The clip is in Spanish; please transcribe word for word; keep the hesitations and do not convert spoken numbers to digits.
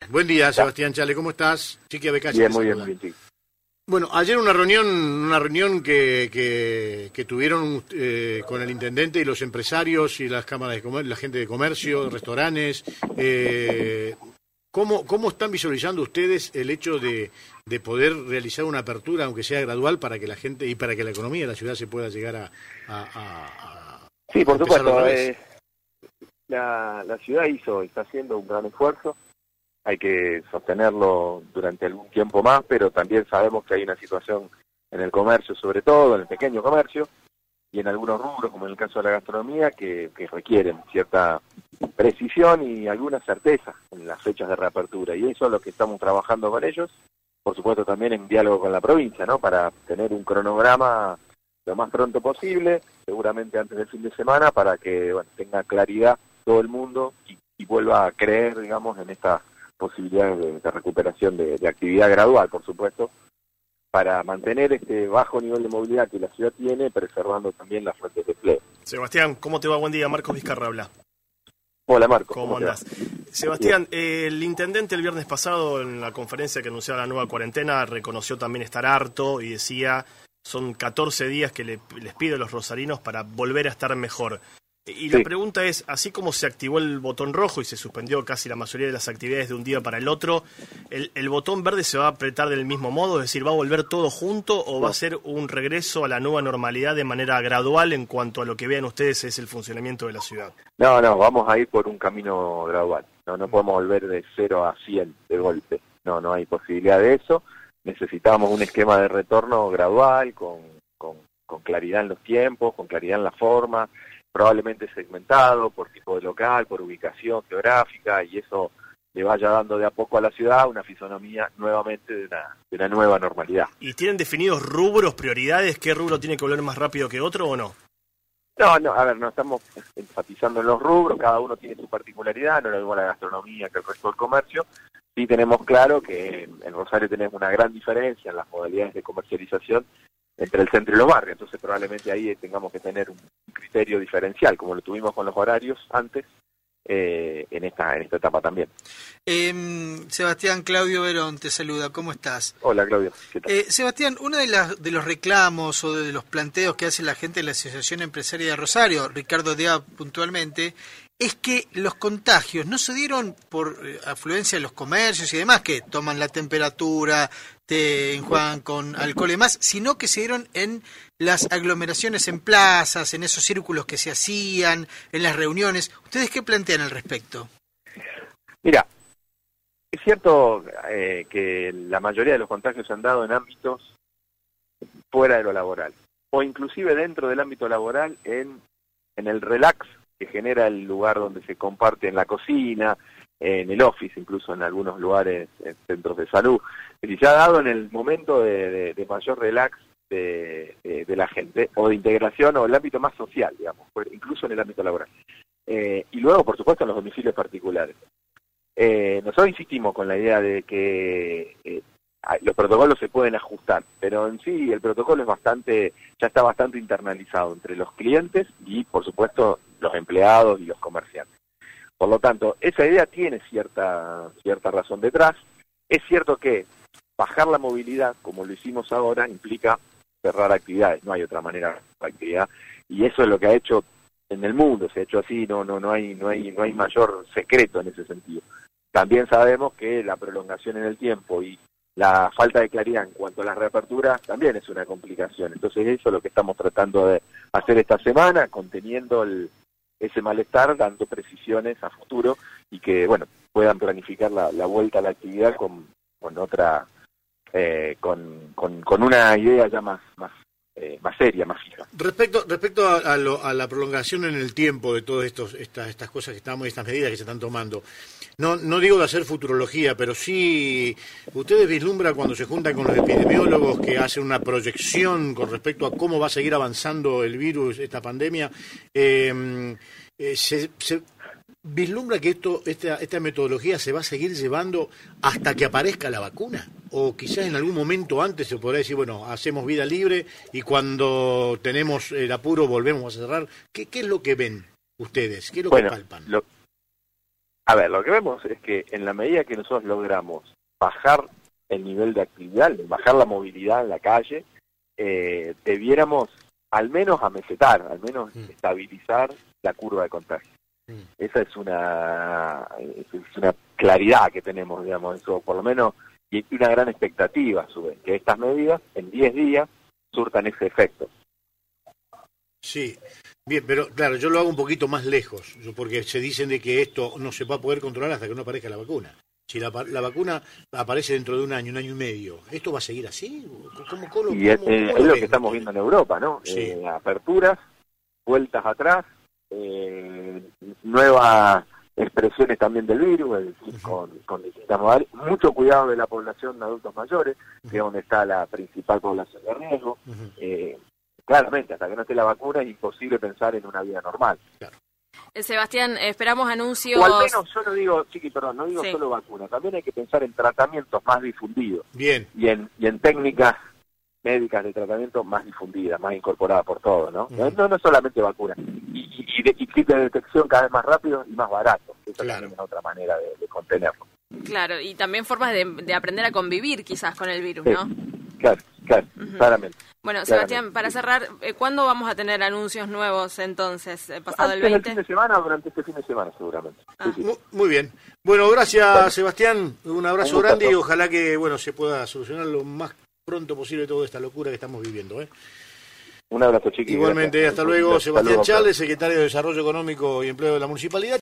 Buen día, Sebastián Chale, ¿cómo estás? Chiqui Becasi. Bien, muy bien, bien, sí. Bueno, ayer una reunión, una reunión que, que, que tuvieron eh, con el intendente y los empresarios y las cámaras de comercio, la gente de comercio, restaurantes. Eh, ¿cómo, ¿Cómo están visualizando ustedes el hecho de, de poder realizar una apertura, aunque sea gradual, para que la gente y para que la economía de la ciudad se pueda llegar a, a, a, a Sí, por a empezar supuesto. otra vez? Eh, la, la ciudad hizo, está haciendo un gran esfuerzo. Hay que sostenerlo durante algún tiempo más, pero también sabemos que hay una situación en el comercio, sobre todo en el pequeño comercio, y en algunos rubros, como en el caso de la gastronomía, que, que requieren cierta precisión y alguna certeza en las fechas de reapertura. Y eso es lo que estamos trabajando con ellos, por supuesto también en diálogo con la provincia, ¿no? Para tener un cronograma lo más pronto posible, seguramente antes del fin de semana, para que bueno, tenga claridad todo el mundo y, y vuelva a creer, digamos, en esta posibilidades de, de recuperación de, de actividad gradual, por supuesto, para mantener este bajo nivel de movilidad que la ciudad tiene, preservando también las fuentes de empleo. Sebastián, ¿cómo te va? Buen día, Marcos Vizcarra habla. Hola, Marcos. ¿Cómo, ¿Cómo andás? Sebastián, eh, el intendente el viernes pasado, en la conferencia que anunciaba la nueva cuarentena, reconoció también estar harto y decía, son catorce días que le, les pido a los rosarinos para volver a estar mejor. Y la sí. pregunta es, así como se activó el botón rojo y se suspendió casi la mayoría de las actividades de un día para el otro, ¿el, el botón verde se va a apretar del mismo modo? Es decir, ¿va a volver todo junto o no. va a ser un regreso a la nueva normalidad de manera gradual en cuanto a lo que vean ustedes es el funcionamiento de la ciudad? No, no, vamos a ir por un camino gradual. No, no podemos volver de cero a cien de golpe. No, no hay posibilidad de eso. Necesitamos un esquema de retorno gradual, con, con, con claridad en los tiempos, con claridad en la forma, probablemente segmentado por tipo de local, por ubicación geográfica, y eso le vaya dando de a poco a la ciudad una fisonomía nuevamente de una, de una nueva normalidad. ¿Y tienen definidos rubros, prioridades? ¿Qué rubro tiene que volver más rápido que otro o no? No, no, a ver, no estamos enfatizando en los rubros, cada uno tiene su particularidad, no es lo mismo la gastronomía que el resto del comercio. Sí tenemos claro que en Rosario tenemos una gran diferencia en las modalidades de comercialización entre el centro y los barrios, entonces probablemente ahí tengamos que tener un criterio diferencial, como lo tuvimos con los horarios antes, eh, en esta en esta etapa también. Eh, Sebastián, Claudio Verón te saluda, ¿cómo estás? Hola, Claudio. ¿Qué tal? Eh, Sebastián, uno de, las, de los reclamos o de los planteos que hace la gente de la Asociación Empresaria de Rosario, Ricardo Dea puntualmente, es que los contagios no se dieron por eh, afluencia de los comercios y demás, que toman la temperatura, te enjuagan con alcohol y demás, sino que se dieron en las aglomeraciones en plazas, en esos círculos que se hacían, en las reuniones. ¿Ustedes qué plantean al respecto? Mira, es cierto eh, que la mayoría de los contagios se han dado en ámbitos fuera de lo laboral, o inclusive dentro del ámbito laboral en, en el relax que genera el lugar donde se comparte en la cocina, en el office, incluso en algunos lugares, en centros de salud. Y se ha dado en el momento de, de, de mayor relax de, de, de la gente, o de integración, o el ámbito más social, digamos, incluso en el ámbito laboral. Eh, y luego, por supuesto, en los domicilios particulares. Eh, nosotros insistimos con la idea de que eh, los protocolos se pueden ajustar, pero en sí el protocolo es bastante, ya está bastante internalizado entre los clientes y, por supuesto, los empleados y los comerciantes. Por lo tanto, esa idea tiene cierta cierta razón detrás. Es cierto que bajar la movilidad, como lo hicimos ahora, implica cerrar actividades. No hay otra manera de cerrar actividad. Y eso es lo que ha hecho en el mundo. Se ha hecho así, no no no hay no hay no hay mayor secreto en ese sentido. También sabemos que la prolongación en el tiempo y la falta de claridad en cuanto a las reaperturas también es una complicación. Entonces eso es lo que estamos tratando de hacer esta semana, conteniendo el ese malestar, dando precisiones a futuro y que, bueno, puedan planificar la, la vuelta a la actividad con, con otra, eh, con, con, con una idea ya más, más, eh, más seria, más fija. Respecto, respecto a, a, lo, a la prolongación en el tiempo de todas estos, estas, estas cosas que estamos, estas medidas que se están tomando, no, no digo de hacer futurología, pero sí, ustedes vislumbran cuando se juntan con los epidemiólogos que hacen una proyección con respecto a cómo va a seguir avanzando el virus, esta pandemia, eh, eh, se, se vislumbra que esto, esta, esta metodología se va a seguir llevando hasta que aparezca la vacuna, o quizás en algún momento antes se podrá decir, bueno, hacemos vida libre y cuando tenemos el apuro volvemos a cerrar. ¿Qué, qué es lo que ven ustedes? ¿Qué es lo bueno, que palpan? Lo... A ver, lo que vemos es que en la medida que nosotros logramos bajar el nivel de actividad, bajar la movilidad en la calle, eh, debiéramos al menos amesetar, al menos mm. estabilizar la curva de contagio. Mm. Esa es una, es una claridad que tenemos, digamos, eso por lo menos, y una gran expectativa, a su vez, que estas medidas en diez días surtan ese efecto. Sí, bien, pero claro, yo lo hago un poquito más lejos, porque se dicen de que esto no se va a poder controlar hasta que no aparezca la vacuna. Si la, la vacuna aparece dentro de un año, un año y medio, ¿esto va a seguir así? ¿Cómo, cómo, y es, cómo, eh, cómo es lo lo ven? que estamos viendo en Europa, ¿no? Sí. Eh, aperturas, vueltas atrás, eh, nuevas expresiones también del virus, es decir, uh-huh. con, con distintas modalidades. Mucho cuidado de la población de adultos mayores, uh-huh. que es donde está la principal población de riesgo. Uh-huh. eh, claramente, hasta que no esté la vacuna es imposible pensar en una vida normal. Claro. Sebastián, esperamos anuncios... O al menos, yo no digo, Chiqui, perdón, no digo sí. solo vacuna, también hay que pensar en tratamientos más difundidos. Bien. Y en, y en técnicas médicas de tratamiento más difundidas, más incorporadas por todos, ¿no? Uh-huh. No, no solamente vacuna. Y, y, y, de, y kit de detección cada vez más rápido y más barato. Esa claro. es otra manera de, de contenerlo. Claro, y también formas de, de aprender a convivir quizás con el virus, sí. ¿no? Claro, claro, uh-huh. claramente. Bueno, claramente. Sebastián, para cerrar, ¿cuándo vamos a tener anuncios nuevos entonces? ¿Pasado Antes el veinte? del fin de semana o durante este fin de semana seguramente. Ah. Sí, sí. Muy, muy bien. Bueno, gracias bueno. Sebastián, un abrazo un grande y ojalá que bueno se pueda solucionar lo más pronto posible toda esta locura que estamos viviendo, ¿eh? Un abrazo, Chiqui. Igualmente, gracias. hasta luego, Hasta Sebastián luego, Chales, secretario de Desarrollo Económico y Empleo de la Municipalidad.